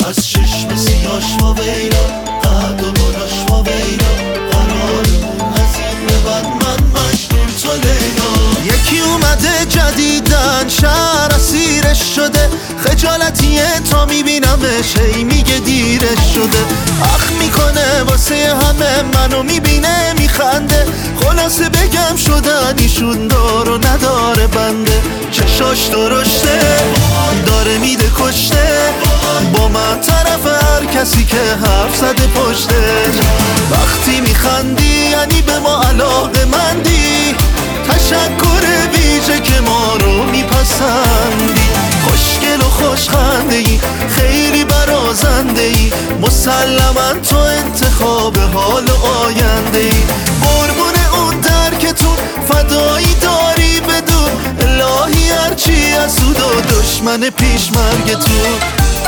از چشم سیاش و ویلا، قد و بلاش و ویلا، قرارمون از این به بعد من مجنون تو لیلا. یکی اومده جدیدن شهر اسیرش شده، خجالتیه تا میبینمش هی میگه دیرش شده. اخ میکنه واسه همه منو میبینه میخنده، خلاصه بگم شدن ایشون دار و نداره بنده. چشاش درشته داره میده کشته، با من طرف هر کسی که حرف زده پشتش. وقتی میخندی یعنی به ما علاقه مندی، تشکر ویژه که ما رو میپسندی. خوشگل و خوشخنده ای، خیلی برازنده ای، مسلما تو انتخاب حال و آینده ای. قربون اون درکتون فدایی داری بدون، الهی هرچی از سود و دشمن پیش مرگتون.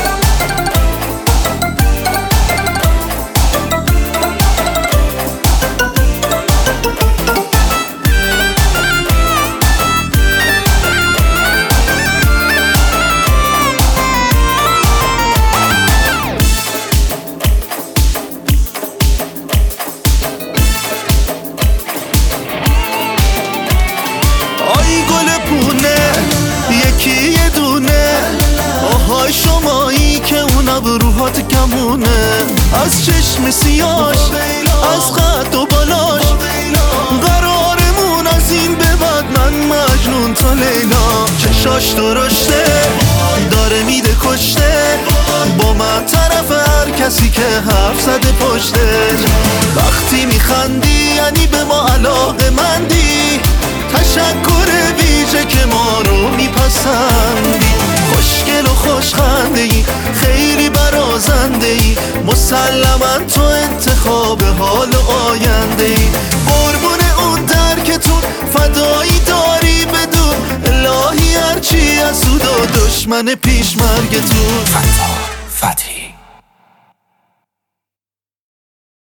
یکی یه دونه آهای شمایی که اون ابروهات کمونه، از چشم سیاش از قد و بالاش، قرارمون از این به بعد من مجنون تو لیلا. چشاش درشته داره میده کشته، با من طرف هر کسی که حرف زده پشتش. وقتی میخندی یعنی به ما علاقه مندی، تشکر ویژه که ما رو میپسندی. خوشگل و خوشخنده ای، خیلی برازنده ای، مسلما تو انتخاب حال و آینده ای. قربون اون درکتون فدایی داری بدون، الهی هرچی از سود و دشمن پیش مرگتون. فتحی